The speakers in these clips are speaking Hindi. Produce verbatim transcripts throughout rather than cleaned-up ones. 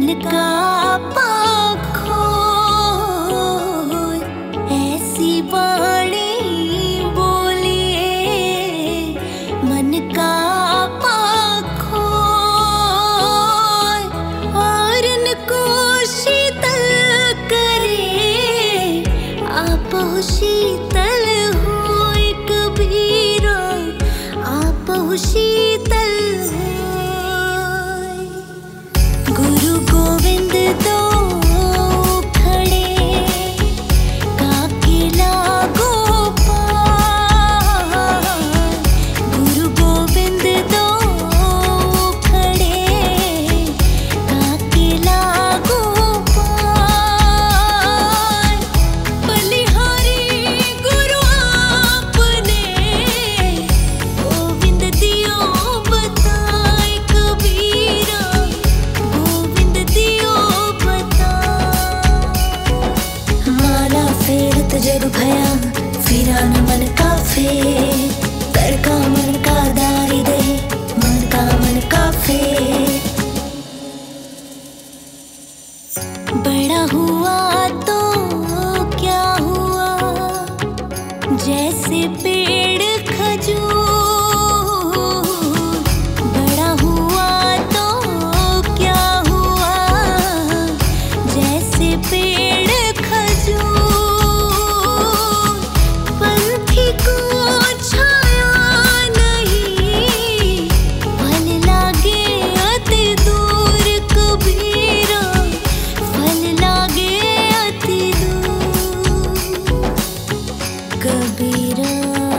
मन का पाखो ऐसी बाणी बोलिए, मन का पाखो और इनको शीतल करे, आप शीतल हो कबीरा, आप शीतल हो। गुरु गोविंद दो खड़े काके लागो पार, गुरु गोविंद दो खड़े काके लागो पार। बलिहारी गुरु आपने गोविंद दियो बताए कबीरा, गोविंद दियो बताए। माला फेरत जग भया फिरा न मन का फेर, कर का मन का दारी दे, मन का मन का फेर। बड़ा हुआ तो क्या हुआ, जैसे पेड़ खजूर, बड़ा हुआ तो क्या हुआ, जैसे पेड़ खजूर। पंथी को छाया नहीं, फल लागे अति दूर कबीरा, फल लागे अति दूर कबीरा,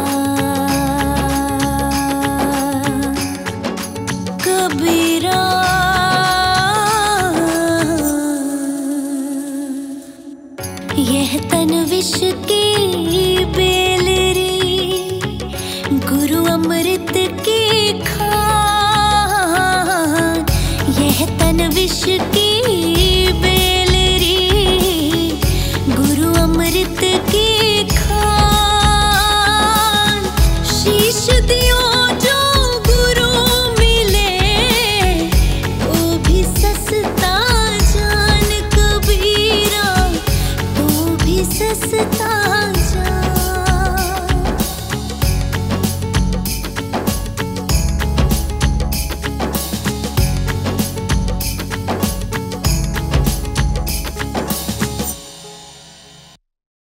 कबीरा। यह तन विष की बेलरी, गुरु अमृत की खान, यह तन विष की